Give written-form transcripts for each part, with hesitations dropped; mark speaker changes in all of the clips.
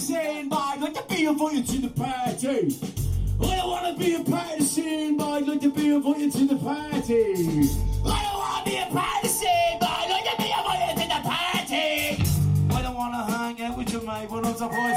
Speaker 1: scene, boy. I'd like to be invited to the party. I don't want to be a part of the scene, boy. I'd like to be invited to the party. I don't want to be a part of the scene, boy. I'd like to be invited to the party. I don't want to hang out with you, mate. What else, boys?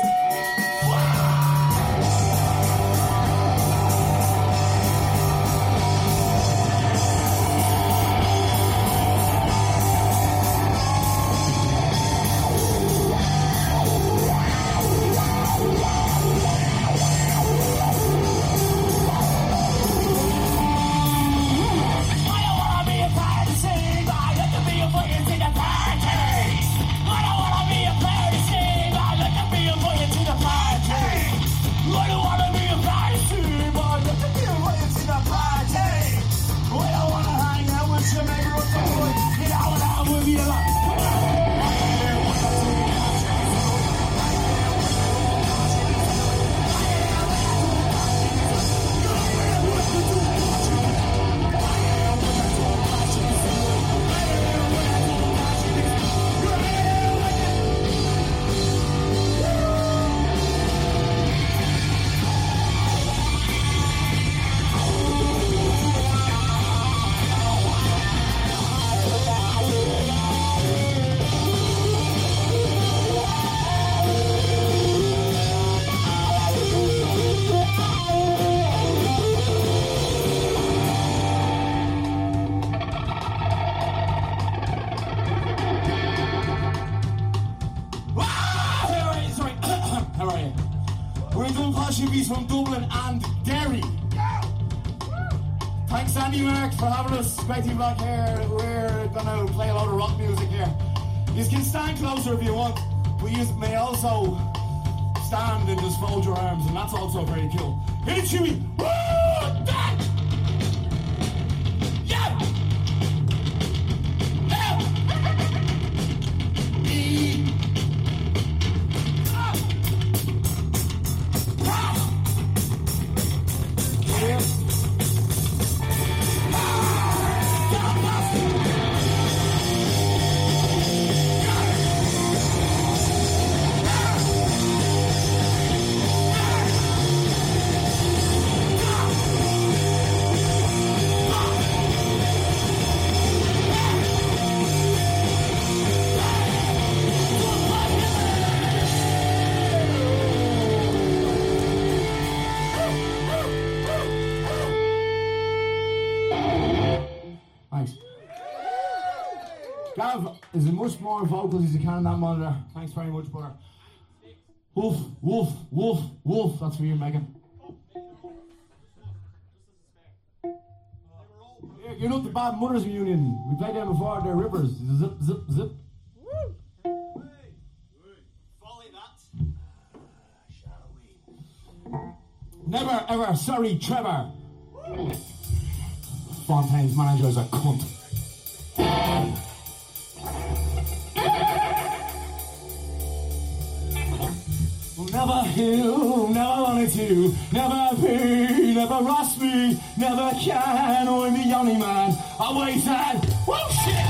Speaker 1: From Dublin and Derry. Thanks Andy Mark for having us. Great to be back here. We're gonna play a lot of rock music here. You can stand closer if you want. We may also stand and just fold your arms, and that's also very cool. Hit it, Chewy! Woo! Yeah! Yeah! Gav is much more vocals as you can on that monitor. Thanks very much, brother. Woof, woof, woof, woof. That's for you, Megan. You know the Bad Mothers Reunion. We played them before. They're rippers. Zip, zip, zip.
Speaker 2: Follow that.
Speaker 1: Shall we? Never ever sorry, Trevor. Fontaine's manager is a cunt. Never who, never wanted to, never be, never lost me, never can, I'm the only man. Always had, whoa shit!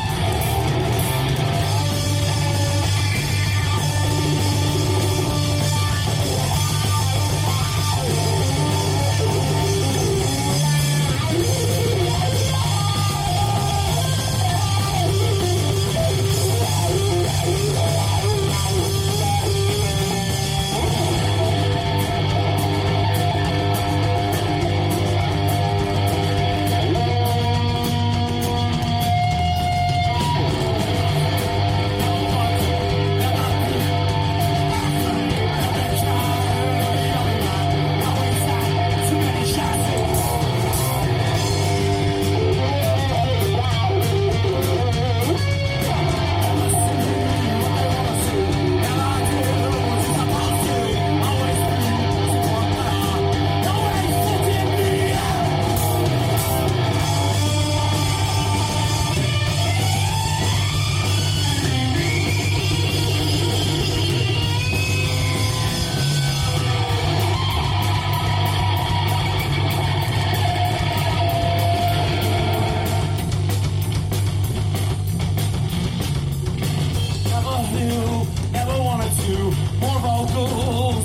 Speaker 1: Never wanted to, more vocals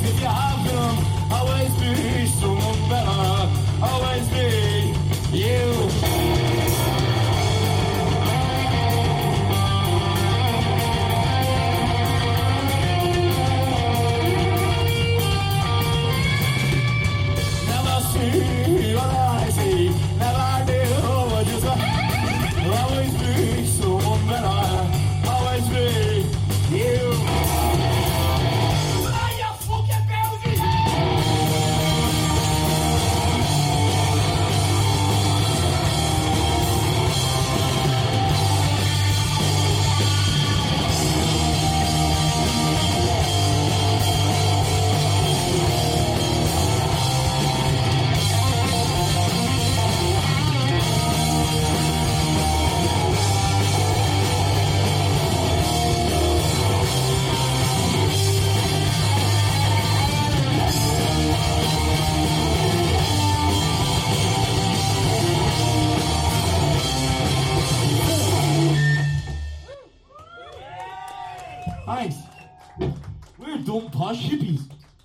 Speaker 1: Thanks. We're dumb posh hippies.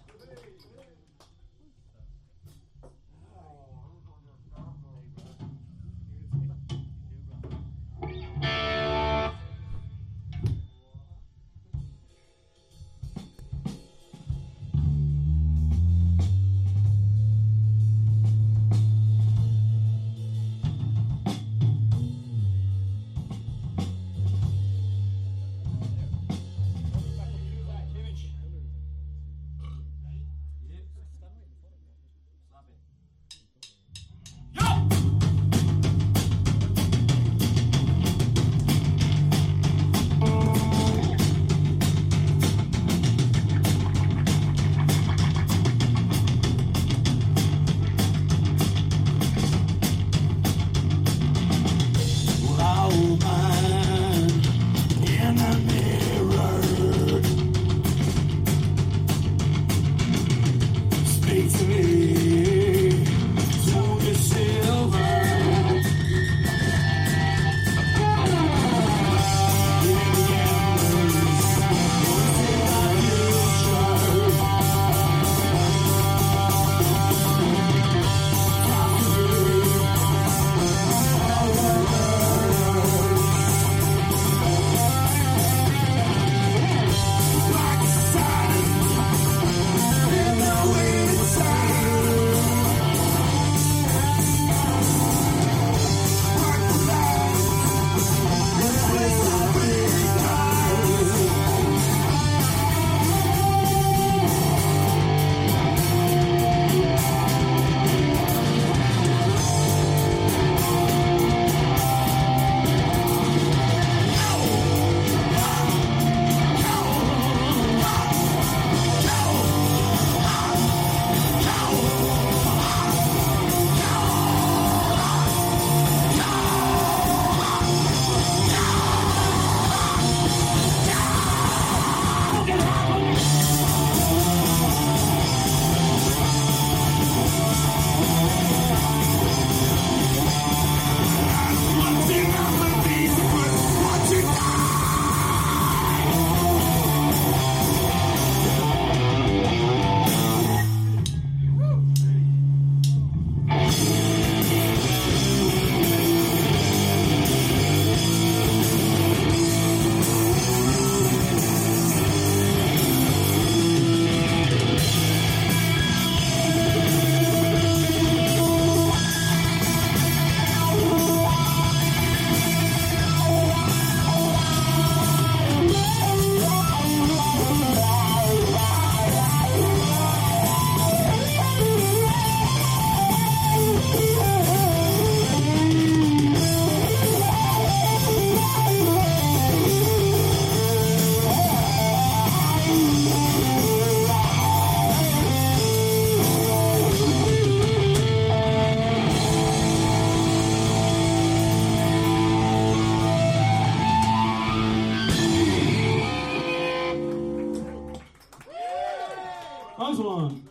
Speaker 1: Nice one.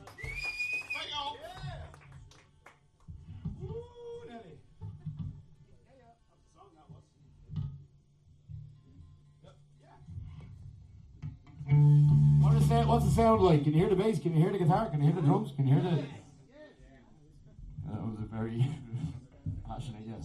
Speaker 1: What's the sound like? Can you hear the bass? Can you hear the guitar? Can you hear the drums? Can you hear the... That was a very passionate yes.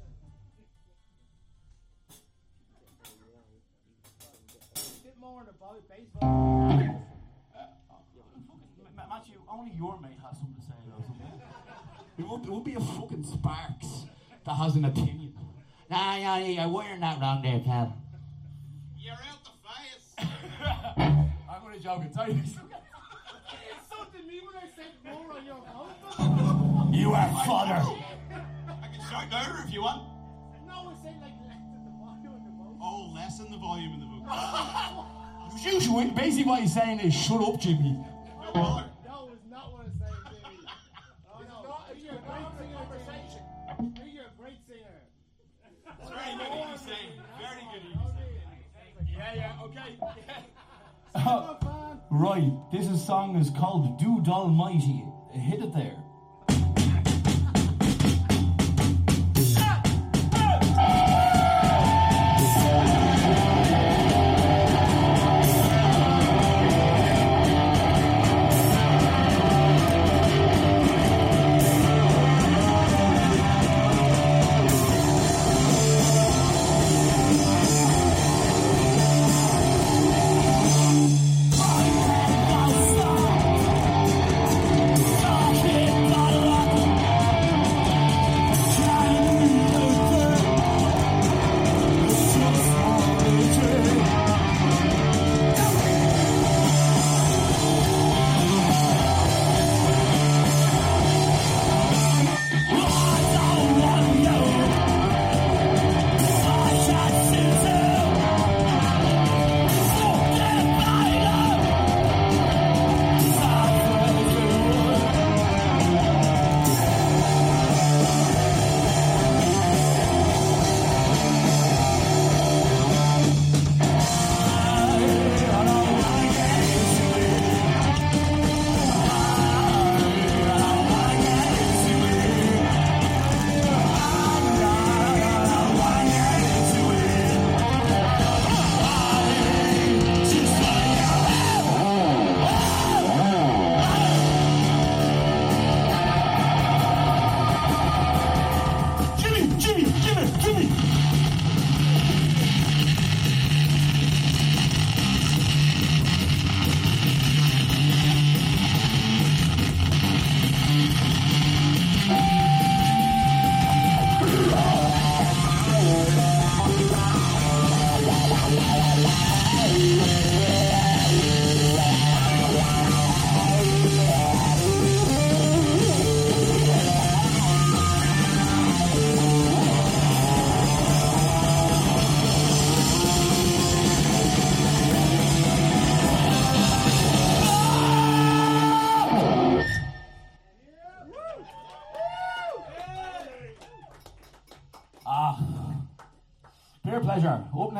Speaker 3: A bit more on the bass.
Speaker 1: Matthew, only your mate has something to say about something. It would be a fucking Sparks that has an opinion.
Speaker 4: Nah, you're wearing that wrong there, Cal.
Speaker 2: You're out the face.
Speaker 1: I'm going to joke and tell you.
Speaker 3: You insulted me when I said more on your mouth.
Speaker 1: You are fodder.
Speaker 2: I can start louder if you want.
Speaker 3: No, I said like less in the volume in the vote.
Speaker 2: Oh, lessen the volume in the book.
Speaker 1: Usually, basically what he's saying is, shut up, Jimmy.
Speaker 2: No bother.
Speaker 3: No, it's not what I'm saying, Jimmy. Oh, no. You're a great singer, Jimmy. You're a great singer.
Speaker 2: It's very good what he's saying. Very good what he's saying.
Speaker 1: Okay. Right, this song is called Do Almighty. Hit it there.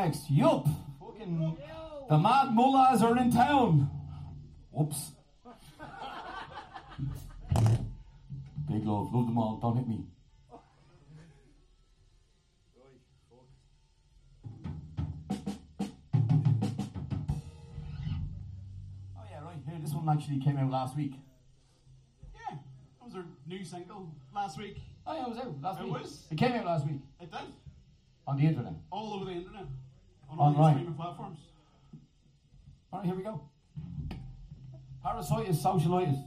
Speaker 1: next. Yup. Fucking the mad mullahs are in town. Whoops. Big love them all. Don't hit me. Oh yeah, right here. This one actually came out last week.
Speaker 2: Yeah, that was our new single last week.
Speaker 1: Oh yeah, it was out last
Speaker 2: It
Speaker 1: week.
Speaker 2: was?
Speaker 1: It came out last week
Speaker 2: It did.
Speaker 1: on the internet.
Speaker 2: All over the internet. On
Speaker 1: All
Speaker 2: all the
Speaker 1: right.
Speaker 2: streaming platforms.
Speaker 1: All right, here we go. Parasitis, socialitis.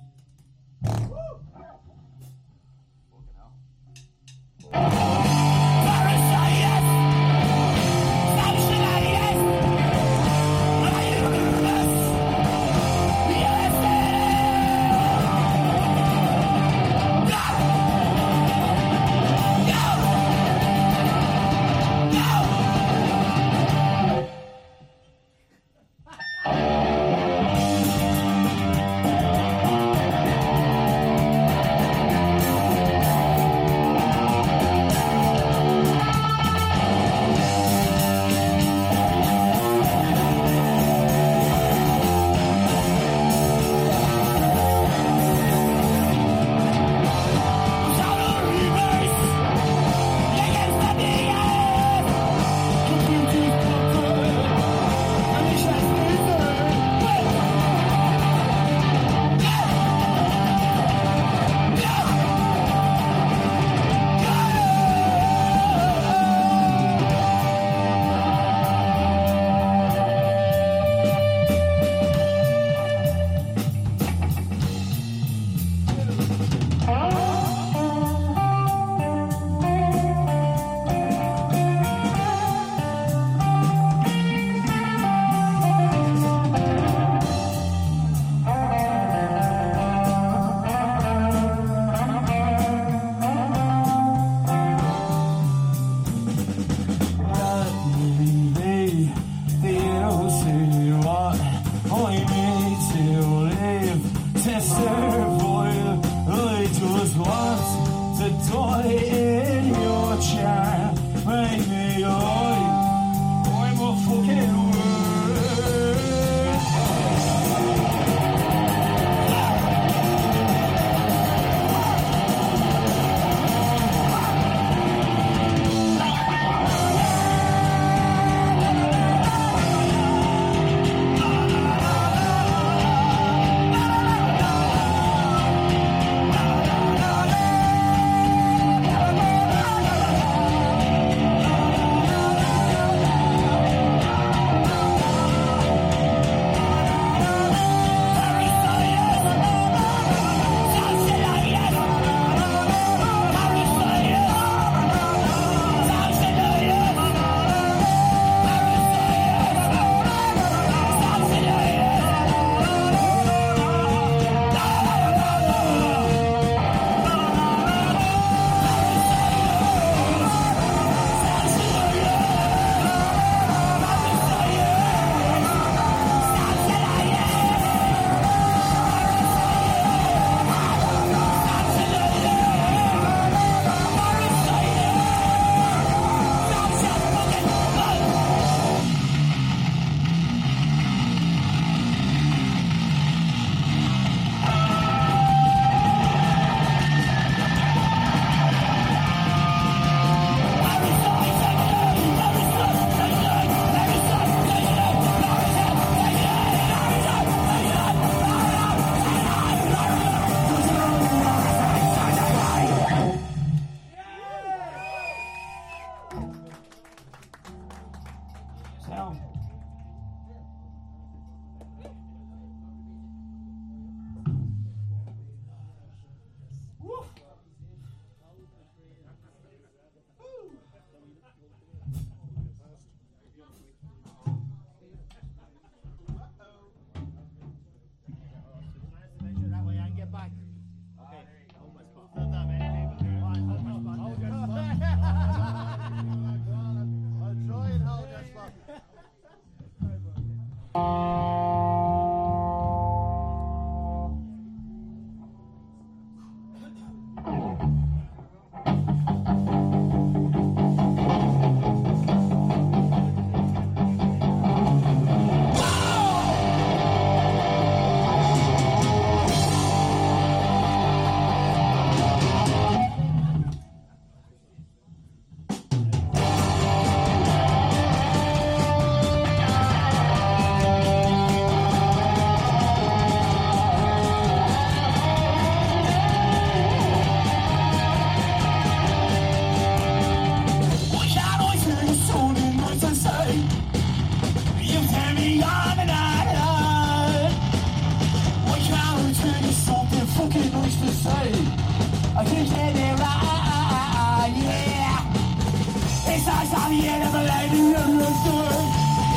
Speaker 1: me on and on and on. Why can't we turn to something fucking nice to say? I can get it right, yeah. It's nice on the end of a lady of the sun.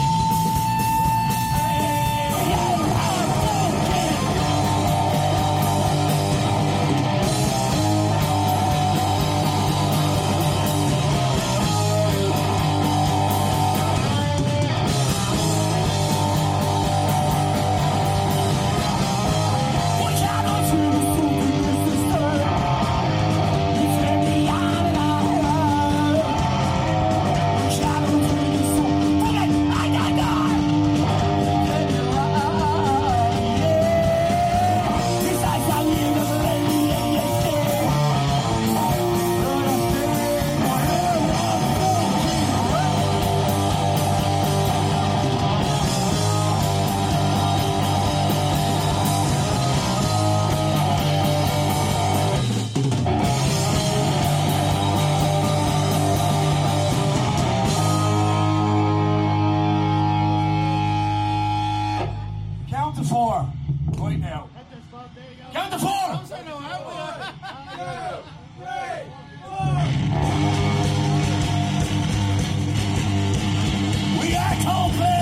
Speaker 1: Count to four. Right now. Count to four. We are Coldplay.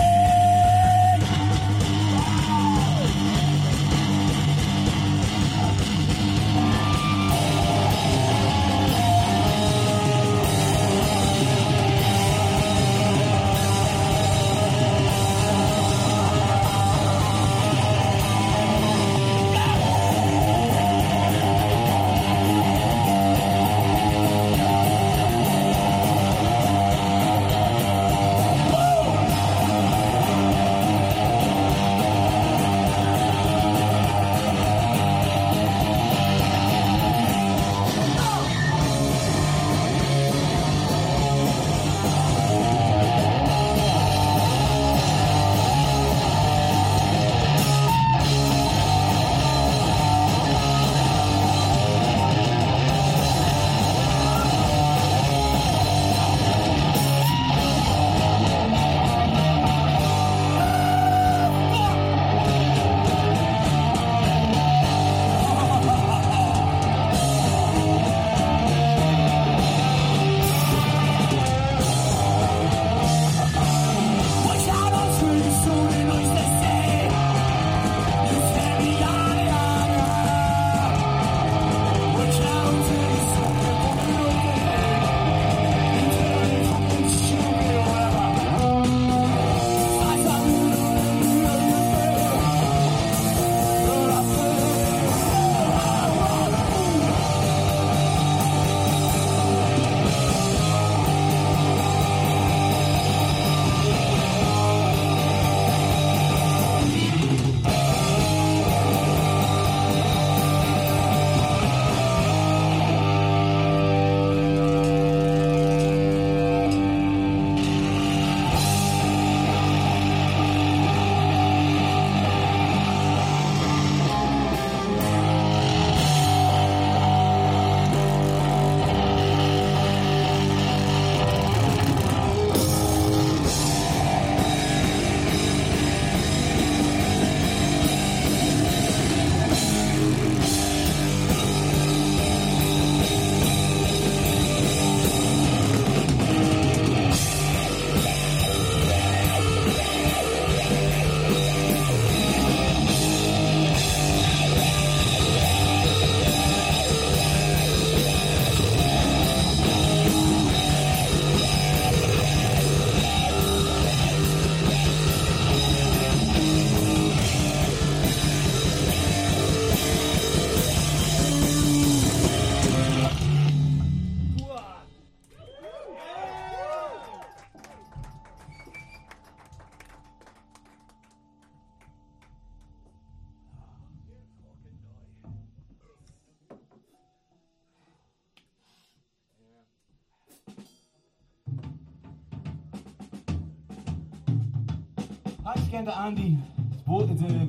Speaker 1: Thanks again to Andy. It's a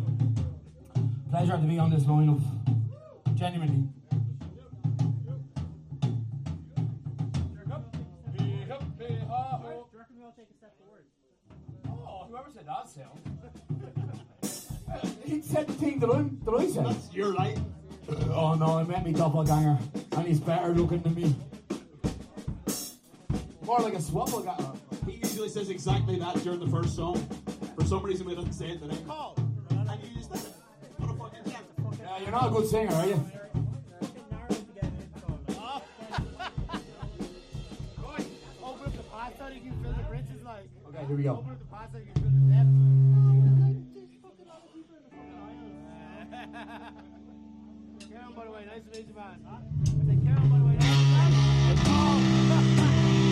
Speaker 1: pleasure to be on this lineup. Genuinely.
Speaker 3: Do you reckon we all take a step forward?
Speaker 2: Oh, Whoever said that sound?
Speaker 1: He said the thing that I said.
Speaker 2: That's your light.
Speaker 1: Oh no, I met me doppelganger, and he's better looking than me. More like a swappleganger.
Speaker 2: He usually says exactly that during the first song. For some reason, we doesn't say it today.
Speaker 3: Call.
Speaker 2: And you just like, what a fucking chance.
Speaker 1: Yeah, you're not a good singer, are you?
Speaker 3: Open up the pot so you can fill the bridges like.
Speaker 1: Okay, here we go.
Speaker 3: Open up the pot so you can fill the depth. Karen, by the way, nice to meet you, man. I said, Karen, by the way, nice to meet you, man.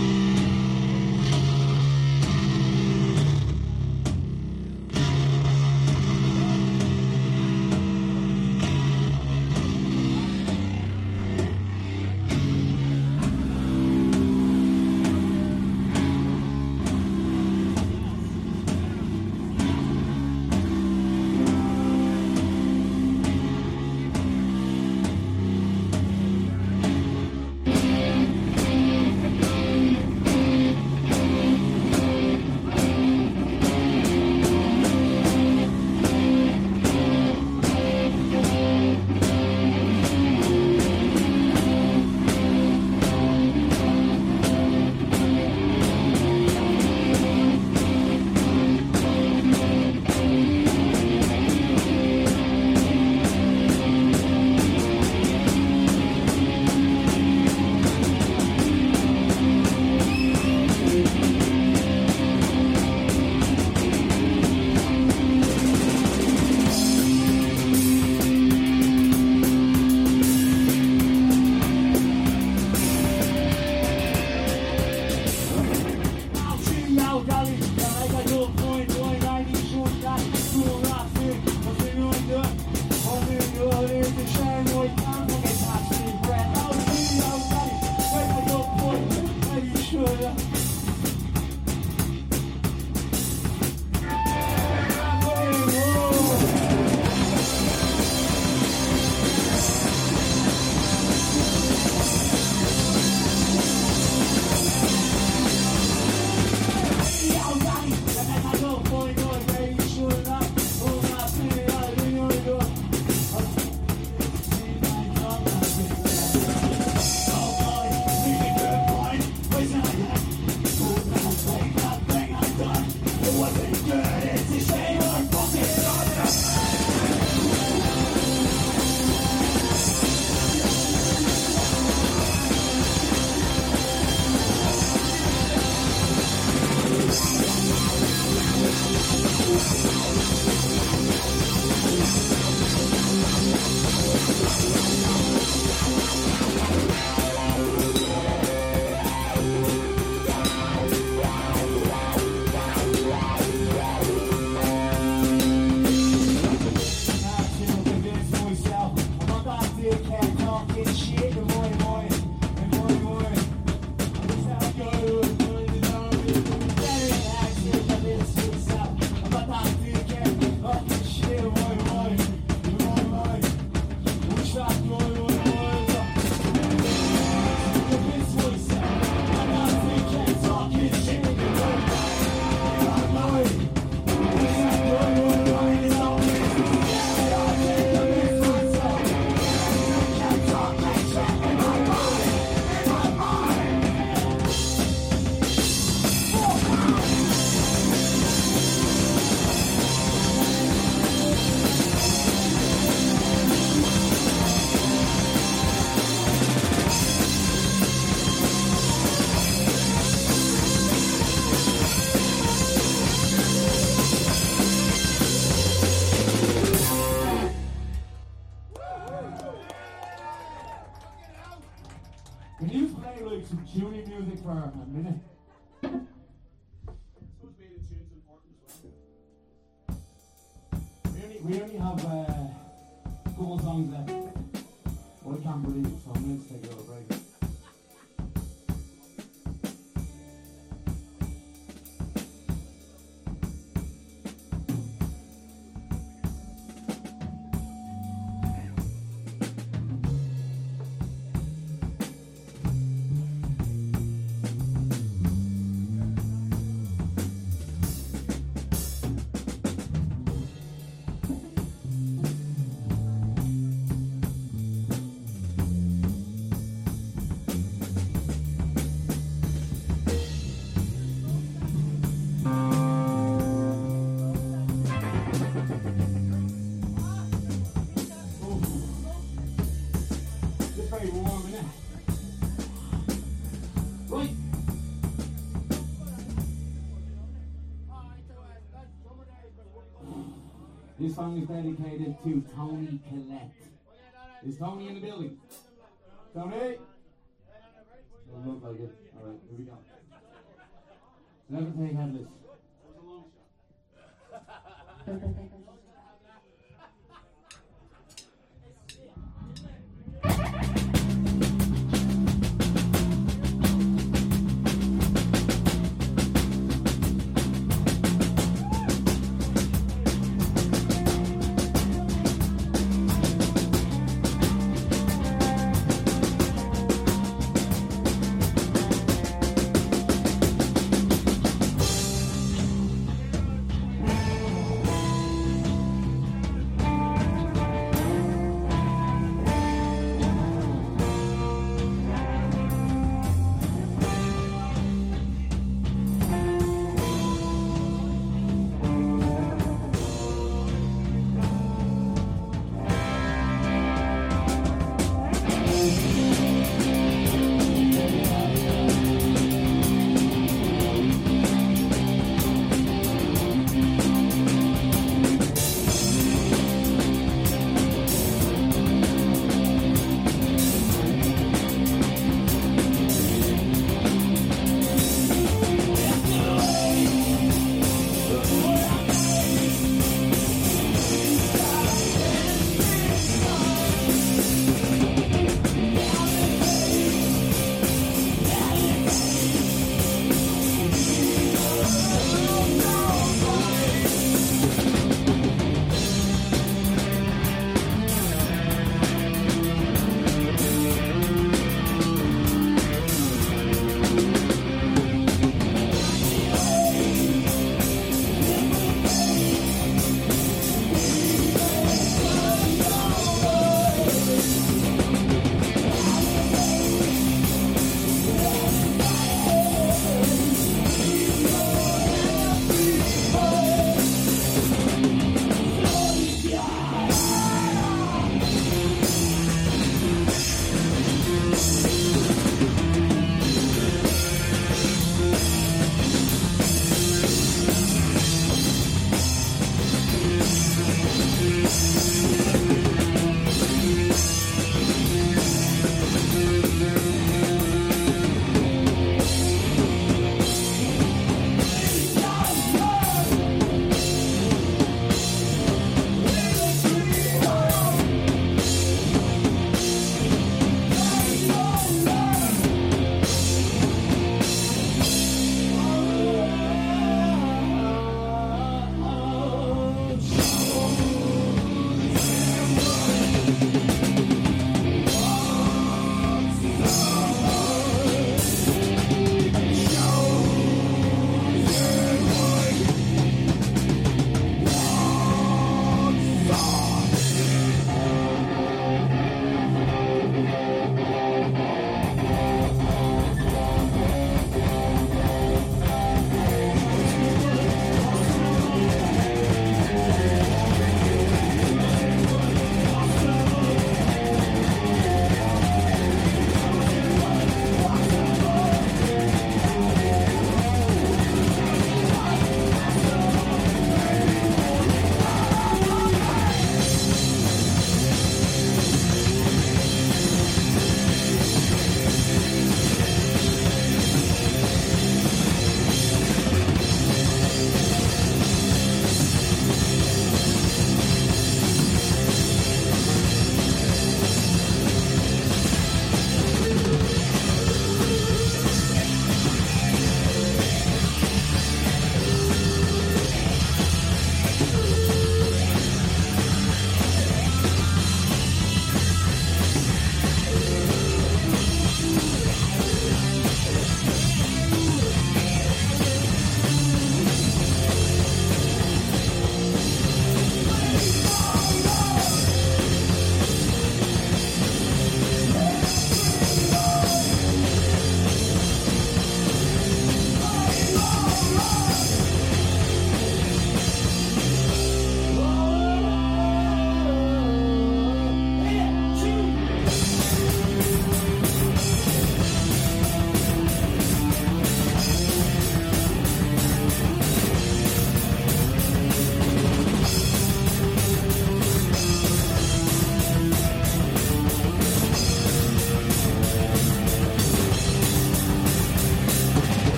Speaker 1: Can you play like some tuning music for a minute? We only have a couple songs left. Well, I can't believe it, so I'm going to take a little break. This song is dedicated to Tony Collette. Is Tony in the building? Tony? Doesn't look like it. Alright, here we go. Never take headless.
Speaker 5: Thank you.